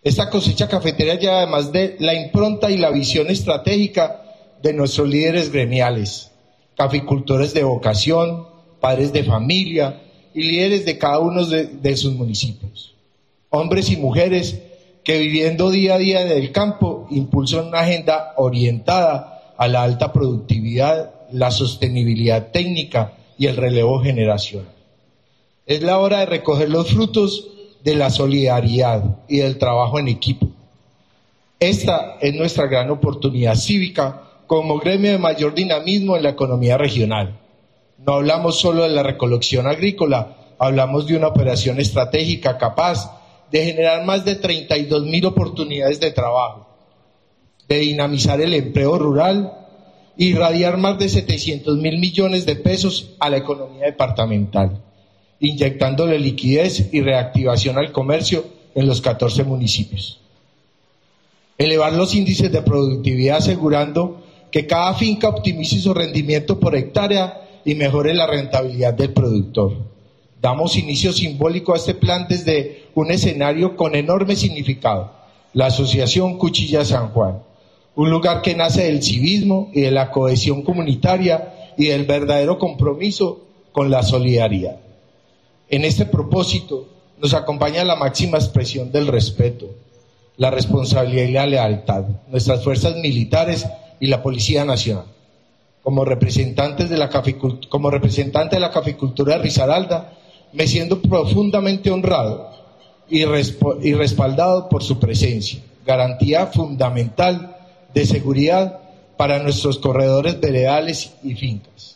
Esta cosecha cafetera lleva además de la impronta y la visión estratégica de nuestros líderes gremiales, caficultores de vocación, padres de familia y líderes de cada uno de sus municipios. Hombres y mujeres que viviendo día a día del campo impulsan una agenda orientada a la alta productividad, la sostenibilidad técnica y el relevo generacional. Es la hora de recoger los frutos de la solidaridad y del trabajo en equipo. Esta es nuestra gran oportunidad cívica como gremio de mayor dinamismo en la economía regional. No hablamos solo de la recolección agrícola, hablamos de una operación estratégica capaz de generar más de 32.000 oportunidades de trabajo, de dinamizar el empleo rural y irradiar más de 700.000 millones de pesos a la economía departamental, inyectándole liquidez y reactivación al comercio en los 14 municipios. Elevar los índices de productividad asegurando que cada finca optimice su rendimiento por hectárea y mejore la rentabilidad del productor. Damos inicio simbólico a este plan desde un escenario con enorme significado, la Asociación Cuchilla San Juan, un lugar que nace del civismo y de la cohesión comunitaria y del verdadero compromiso con la solidaridad. En este propósito nos acompaña la máxima expresión del respeto, la responsabilidad y la lealtad, nuestras fuerzas militares y la Policía Nacional. Como representante de la caficultura de Risaralda, me siento profundamente honrado y respaldado por su presencia, garantía fundamental de seguridad para nuestros corredores veredales y fincas.